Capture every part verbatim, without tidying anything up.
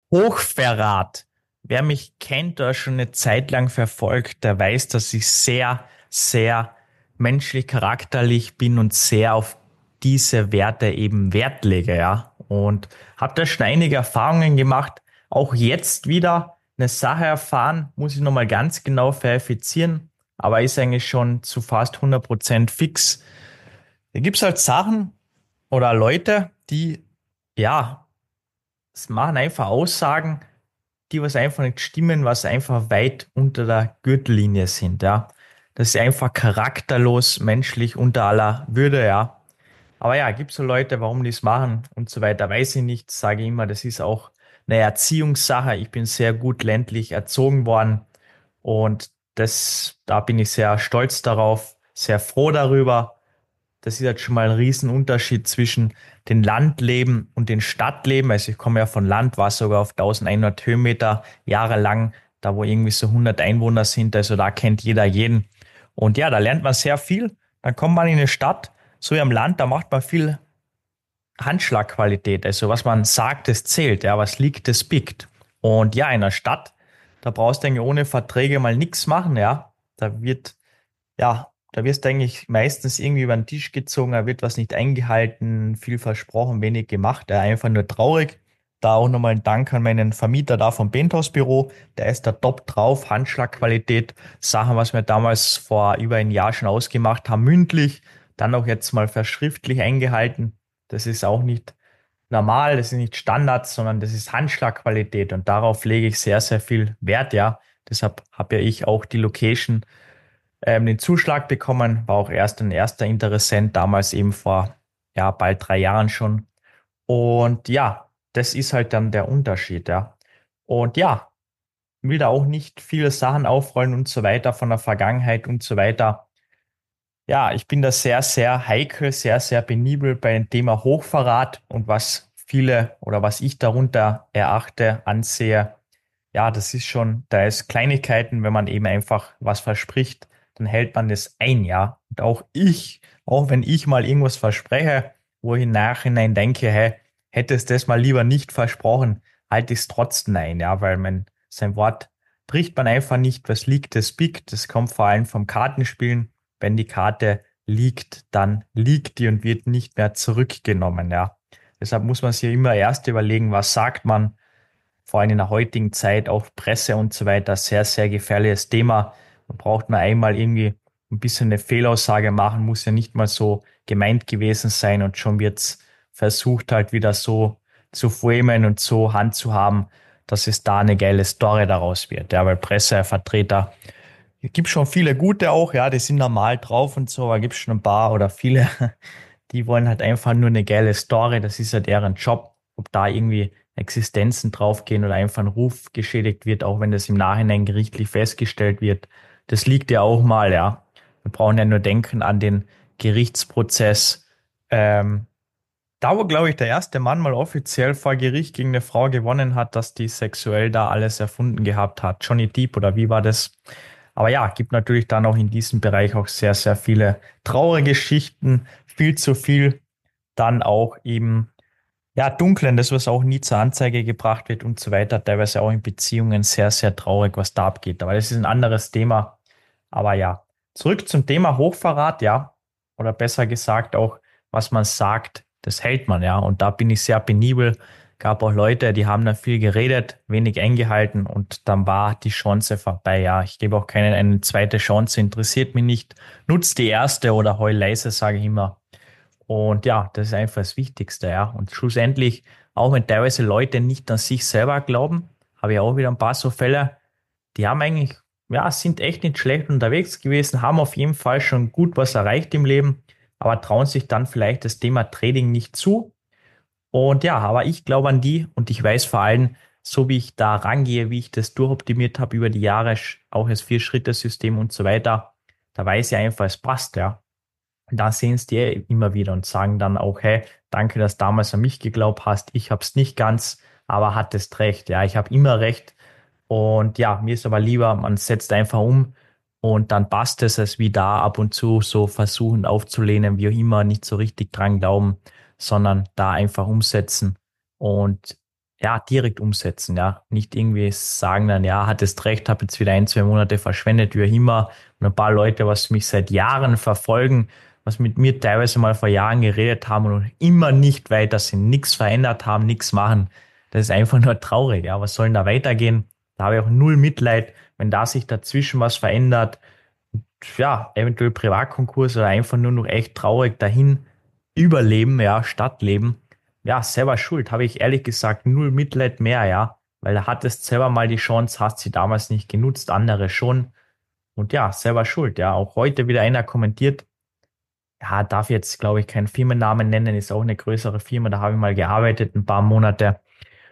Hochverrat. Wer mich kennt oder schon eine Zeit lang verfolgt, der weiß, dass ich sehr, sehr menschlich charakterlich bin und sehr auf diese Werte eben Wert lege, ja. Und habe da schon einige Erfahrungen gemacht. Auch jetzt wieder eine Sache erfahren, muss ich nochmal ganz genau verifizieren, aber ist eigentlich schon zu fast hundert Prozent fix. Da gibt's halt Sachen oder Leute, die, ja, es machen einfach Aussagen, die was einfach nicht stimmen, was einfach weit unter der Gürtellinie sind, ja. Das ist einfach charakterlos, menschlich unter aller Würde, ja. Aber ja, gibt so Leute, warum die es machen und so weiter, weiß ich nicht. Sage ich immer, das ist auch eine Erziehungssache. Ich bin sehr gut ländlich erzogen worden und das, da bin ich sehr stolz darauf, sehr froh darüber. Das ist jetzt schon mal ein Riesenunterschied zwischen den Landleben und den Stadtleben. Also ich komme ja von Land, war sogar auf eintausendeinhundert Höhenmeter jahrelang, da wo irgendwie so hundert Einwohner sind. Also da kennt jeder jeden. Und ja, da lernt man sehr viel. Dann kommt man in eine Stadt, so wie am Land, da macht man viel Handschlagqualität. Also was man sagt, das zählt. Ja, was liegt, das biegt. Und ja, in der Stadt, da brauchst du eigentlich ohne Verträge mal nichts machen. Ja, da wird ja, da wirst du eigentlich meistens irgendwie über den Tisch gezogen, da wird was nicht eingehalten, viel versprochen, wenig gemacht, ja, einfach nur traurig. Da auch nochmal ein Dank an meinen Vermieter da vom Penthouse-Büro, der ist da top drauf, Handschlagqualität, Sachen, was wir damals vor über ein Jahr schon ausgemacht haben, mündlich, dann auch jetzt mal verschriftlich eingehalten. Das ist auch nicht normal, das ist nicht Standard, sondern das ist Handschlagqualität und darauf lege ich sehr, sehr viel Wert, ja. Deshalb habe ja ich auch die Location ähm, den Zuschlag bekommen, war auch erst ein erster Interessent, damals eben vor ja, bald drei Jahren schon. Und ja, das ist halt dann der Unterschied, ja. Und ja, will da auch nicht viele Sachen aufrollen und so weiter von der Vergangenheit und so weiter. Ja, ich bin da sehr, sehr heikel, sehr, sehr penibel bei dem Thema Hochverrat und was viele oder was ich darunter erachte, ansehe. Ja, das ist schon, da ist Kleinigkeiten, wenn man eben einfach was verspricht, dann hält man das ein, ja. Und auch ich, auch wenn ich mal irgendwas verspreche, wo ich im Nachhinein denke, hey, hättest das mal lieber nicht versprochen, halte ich es trotzdem ein, ja, weil man sein Wort bricht man einfach nicht, was liegt, das biegt. Das kommt vor allem vom Kartenspielen. Wenn die Karte liegt, dann liegt die und wird nicht mehr zurückgenommen, ja. Deshalb muss man sich immer erst überlegen, was sagt man, vor allem in der heutigen Zeit, auch Presse und so weiter, sehr, sehr gefährliches Thema. Man braucht mal einmal irgendwie ein bisschen eine Fehlaussage machen, muss ja nicht mal so gemeint gewesen sein und schon wird's versucht halt wieder so zu framen und so handzuhaben, dass es da eine geile Story daraus wird. Ja, weil Pressevertreter, es gibt schon viele gute auch, ja, die sind normal drauf und so, aber gibt schon ein paar oder viele, die wollen halt einfach nur eine geile Story, das ist ja deren Job, ob da irgendwie Existenzen draufgehen oder einfach ein Ruf geschädigt wird, auch wenn das im Nachhinein gerichtlich festgestellt wird. Das liegt ja auch mal, ja. Wir brauchen ja nur denken an den Gerichtsprozess. Ähm, da, wo, glaube ich, der erste Mann mal offiziell vor Gericht gegen eine Frau gewonnen hat, dass die sexuell da alles erfunden gehabt hat. Johnny Depp oder wie war das? Aber ja, gibt natürlich dann auch in diesem Bereich auch sehr, sehr viele traurige Geschichten, viel zu viel. Dann auch eben ja, Dunklen, das, was auch nie zur Anzeige gebracht wird und so weiter, teilweise auch in Beziehungen sehr, sehr traurig, was da abgeht. Aber das ist ein anderes Thema. Aber ja, zurück zum Thema Hochverrat, ja. Oder besser gesagt auch, was man sagt, das hält man, ja. Und da bin ich sehr penibel. Gab auch Leute, die haben dann viel geredet, wenig eingehalten und dann war die Chance vorbei, ja. Ich gebe auch keinen eine zweite Chance, interessiert mich nicht. Nutzt die erste oder heul leise, sage ich immer. Und ja, das ist einfach das Wichtigste, ja. Und schlussendlich, auch wenn teilweise Leute nicht an sich selber glauben, habe ich auch wieder ein paar so Fälle, die haben eigentlich, ja, sind echt nicht schlecht unterwegs gewesen, haben auf jeden Fall schon gut was erreicht im Leben, aber trauen sich dann vielleicht das Thema Trading nicht zu. Und ja, aber ich glaube an die und ich weiß vor allem, so wie ich da rangehe, wie ich das durchoptimiert habe über die Jahre, auch das Vier-Schritte-System und so weiter, da weiß ich einfach, es passt, ja. Da sehen es die immer wieder und sagen dann auch, hey, danke, dass du damals an mich geglaubt hast. Ich habe es nicht ganz, aber hattest recht. Ja, ich habe immer recht. Und ja, mir ist aber lieber, man setzt einfach um und dann passt es, als wie da ab und zu so versuchen aufzulehnen, wie auch immer, nicht so richtig dran glauben, sondern da einfach umsetzen. Und ja, direkt umsetzen, ja. Nicht irgendwie sagen dann, ja, hattest recht, habe jetzt wieder ein, zwei Monate verschwendet, wie auch immer. Und ein paar Leute, was mich seit Jahren verfolgen, was mit mir teilweise mal vor Jahren geredet haben und immer nicht weiter sind, nichts verändert haben, nichts machen. Das ist einfach nur traurig, ja. Was soll denn da weitergehen? Da habe ich auch null Mitleid, wenn da sich dazwischen was verändert. Ja, eventuell Privatkonkurs oder einfach nur noch echt traurig dahin überleben, ja, Stadtleben. Ja, selber schuld, habe ich ehrlich gesagt null Mitleid mehr, ja, weil da hattest selber mal die Chance, hast sie damals nicht genutzt, andere schon. Und ja, selber schuld, ja. Auch heute wieder einer kommentiert, ja, darf jetzt, glaube ich, keinen Firmennamen nennen, ist auch eine größere Firma, da habe ich mal gearbeitet, ein paar Monate.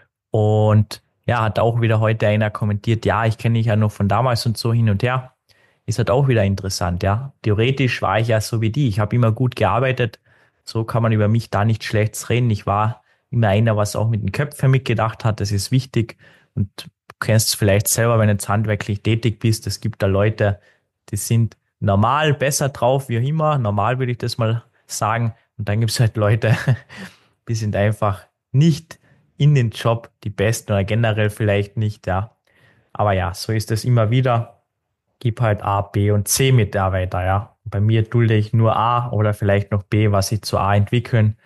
Und ja, hat auch wieder heute einer kommentiert, ja, ich kenne dich ja noch von damals und so hin und her. Ist halt auch wieder interessant, ja. Theoretisch war ich ja so wie die. Ich habe immer gut gearbeitet. So kann man über mich da nicht schlecht reden. Ich war immer einer, was auch mit den Köpfen mitgedacht hat. Das ist wichtig. Und du kennst es vielleicht selber, wenn du jetzt handwerklich tätig bist. Es gibt da Leute, die sind normal besser drauf, wie auch immer. Normal würde ich das mal sagen. Und dann gibt es halt Leute, die sind einfach nicht in den Job die Besten oder generell vielleicht nicht, ja. Aber ja, so ist es immer wieder. Gib halt A, B und C Mitarbeiter, ja. Bei mir dulde ich nur A oder vielleicht noch B, was sie zu A entwickeln.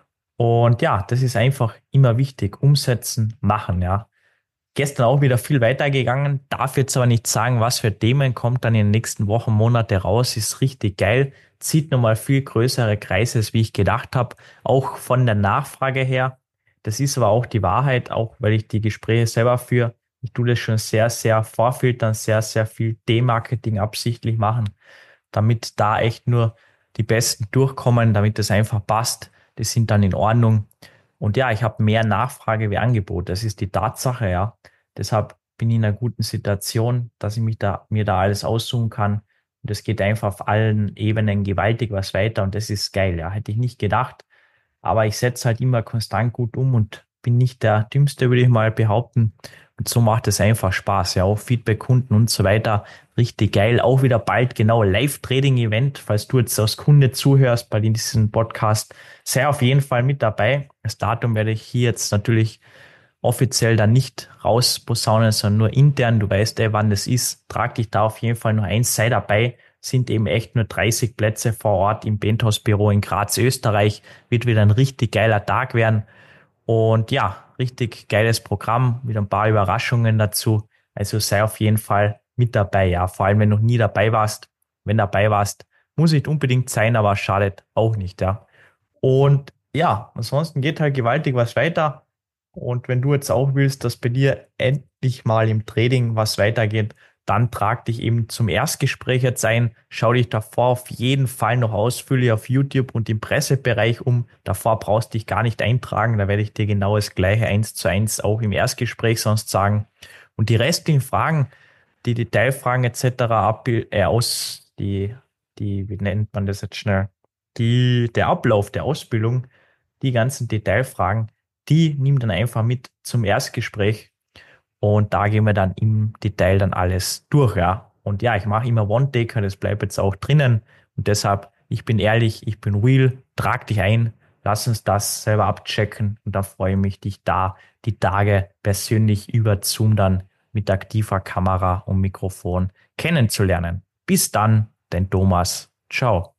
Und ja, das ist einfach immer wichtig. Umsetzen, machen, ja. Gestern auch wieder viel weitergegangen, darf jetzt aber nicht sagen, was für Themen kommt dann in den nächsten Wochen, Monate raus, ist richtig geil, zieht nochmal viel größere Kreise, als wie ich gedacht habe, auch von der Nachfrage her. Das ist aber auch die Wahrheit, auch weil ich die Gespräche selber führe. Ich tue das schon sehr, sehr vorfiltern, sehr, sehr viel D-Marketing absichtlich machen, damit da echt nur die Besten durchkommen, damit das einfach passt. Die sind dann in Ordnung. Und ja, ich habe mehr Nachfrage wie Angebot. Das ist die Tatsache, ja. Deshalb bin ich in einer guten Situation, dass ich mich da, mir da alles aussuchen kann. Und es geht einfach auf allen Ebenen gewaltig was weiter und das ist geil, ja. Hätte ich nicht gedacht. Aber ich setze halt immer konstant gut um und bin nicht der Dümmste, würde ich mal behaupten. Und so macht es einfach Spaß, ja. Auch Feedback, Kunden und so weiter. Richtig geil. Auch wieder bald genau Live-Trading-Event. Falls du jetzt als Kunde zuhörst bei diesem Podcast, sei auf jeden Fall mit dabei. Das Datum werde ich hier jetzt natürlich offiziell dann nicht rausposaunen, sondern nur intern. Du weißt ja, wann das ist. Trag dich da auf jeden Fall noch ein, sei dabei. Sind eben echt nur dreißig Plätze vor Ort im Penthouse-Büro in Graz, Österreich. Wird wieder ein richtig geiler Tag werden. Und ja, richtig geiles Programm, wieder ein paar Überraschungen dazu. Also sei auf jeden Fall mit dabei, ja. Vor allem, wenn du noch nie dabei warst. Wenn dabei warst, muss nicht unbedingt sein, aber schadet auch nicht, ja. Und ja, ansonsten geht halt gewaltig was weiter. Und wenn du jetzt auch willst, dass bei dir endlich mal im Trading was weitergeht, dann trag dich eben zum Erstgespräch jetzt ein. Schau dich davor auf jeden Fall noch ausführlich auf YouTube und im Pressebereich um. Davor brauchst du dich gar nicht eintragen. Da werde ich dir genau das gleiche eins zu eins auch im Erstgespräch sonst sagen. Und die restlichen Fragen, die Detailfragen et cetera abbild, äh, aus, die, die, wie nennt man das jetzt schnell? Die, der Ablauf der Ausbildung, die ganzen Detailfragen, die nimm dann einfach mit zum Erstgespräch und da gehen wir dann im Detail dann alles durch, ja. Und ja, ich mache immer One-Taker, das bleibt jetzt auch drinnen und deshalb, ich bin ehrlich, ich bin real, trag dich ein, lass uns das selber abchecken und da freue ich mich, dich da die Tage persönlich über Zoom dann mit aktiver Kamera und Mikrofon kennenzulernen. Bis dann, dein Thomas. Ciao.